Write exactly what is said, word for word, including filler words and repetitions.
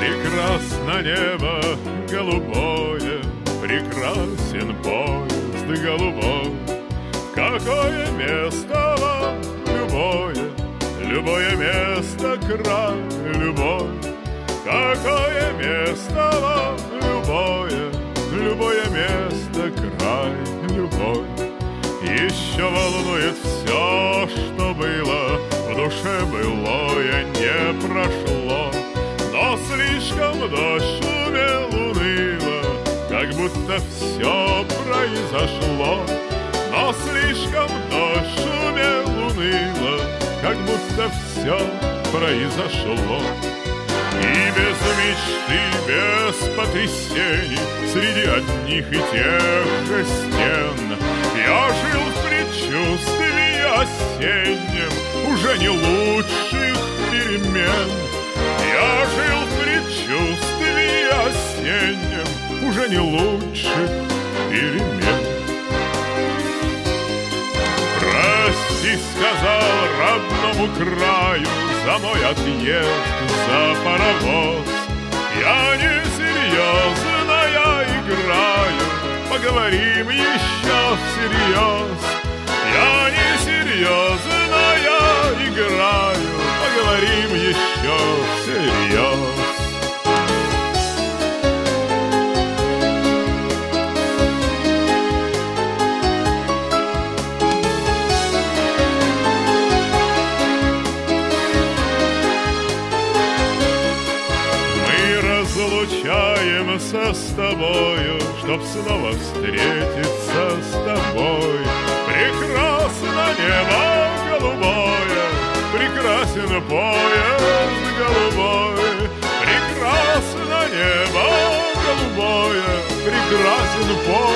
Прекрасно небо голубое, прекрасен поезд голубой. Какое место вам любое, любое место край любой. Какое место вам любое, любое место край любой. Еще волнует все, что было, в душе былое не прошло. Но слишком дождь шумел уныло, как будто все произошло. Но слишком дождь шумел уныло, как будто все произошло. И без мечты, без потрясений, среди одних и тех же стен я жил в предчувствии осеннем уже не лучших перемен. Я жил в предчувствии осеннем уже не лучших перемен. Прости, сказал родному краю за мой отъезд, за паровоз. Я не серьезно, я играю, поговорим еще всерьез. Я не серьезно, я играю, поговорим еще всерьез. Разлучаемся с тобою, чтоб снова встретиться с тобой. Прекрасно небо голубое, прекрасен поезд голубой. Прекрасно небо голубое, прекрасен поезд.